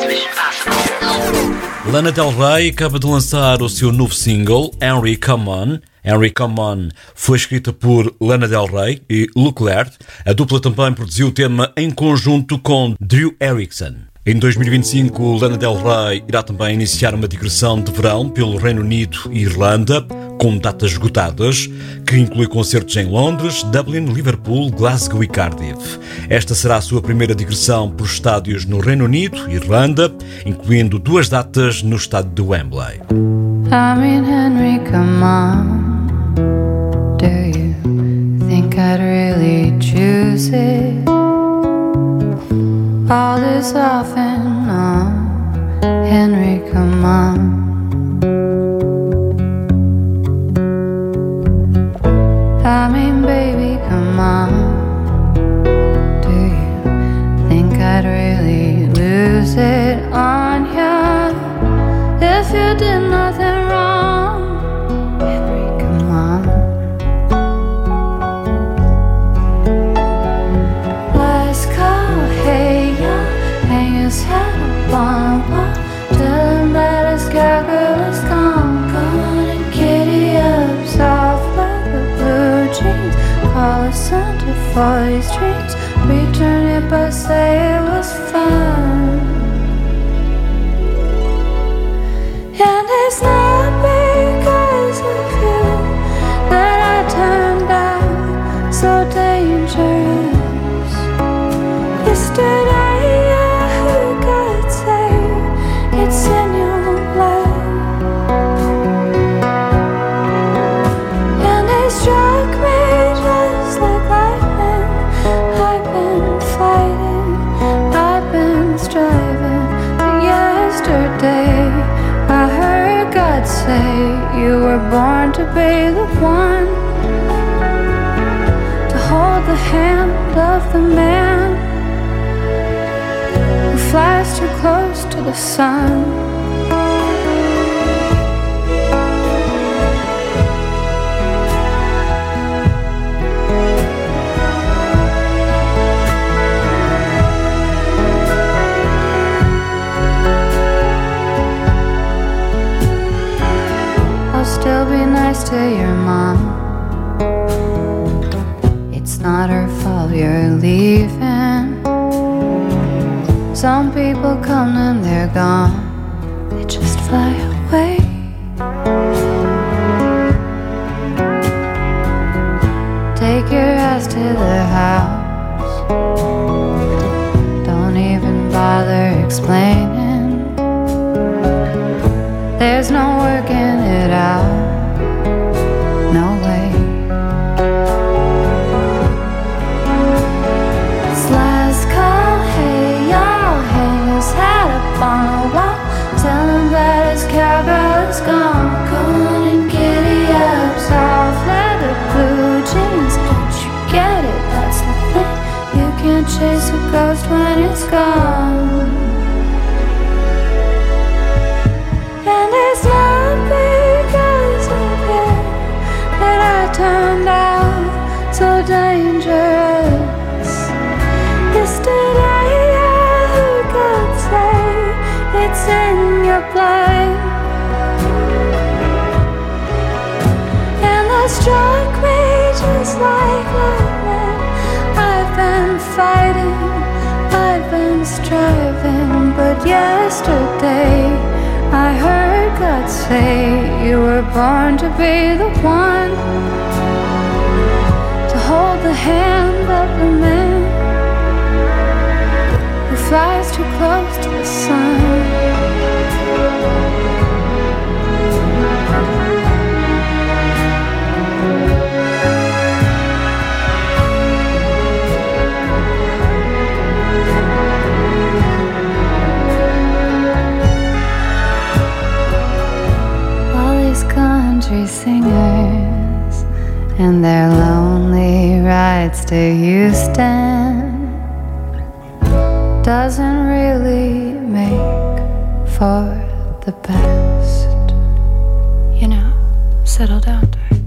Lana Del Rey acaba de lançar o seu novo single, Henry Come On. Henry Come On foi escrita por Lana Del Rey e Leclerc. A dupla também produziu o tema em conjunto com Drew Erickson. Em 2025, Lana Del Rey irá também iniciar uma digressão de verão pelo Reino Unido e Irlanda, com datas esgotadas, que inclui concertos em Londres, Dublin, Liverpool, Glasgow e Cardiff. Esta será a sua primeira digressão por estádios no Reino Unido e Irlanda, incluindo 2 datas no estádio de Wembley. I mean, Henry, come on. Do you think I'd really choose it? All this off and on. Henry, come on. I mean, baby, come on. Do you think I'd really lose it on you if you did nothing wrong? Henry, come on. Let's go, hey, yeah. Hang his head up on a wall. Tell him that his cowgirl is gone. Gone and giddy up soft like a blue jeans. Call a center for these dreams. Return it but say it was fun. And it's not because of you that I turned out so dangerous. Yesterday I heard God say it's in your blood. And it struck me just like lightning. I've been fighting, I've been striving. But yesterday I heard God say you were born to be the one to hold the hand of the man who flies too close to the sun. I'll still be nice to your mom. It's not her fault you're leaving. Some people come and they're gone. They just fly away. Take your ass to the house. Don't even bother explaining. There's no working it out. No way. It's last call, hey y'all. Hang his hat up on a wall. Tell him that his cowgirl is gone. Gone and giddy up, soft leather, blue jeans. Don't you get it? That's the thing. You can't chase a ghost when it's gone. And it's not because of you that I turned out so dangerous. Yesterday I heard God say it's in your blood. And that struck me just like lightning. I've been fighting, I've been striving. But yesterday I heard God say you were born to be the one to hold the hand of the man who flies too close to the sun. Country singers and their lonely rides to Houston doesn't really make for the best. You know, settle down, darling.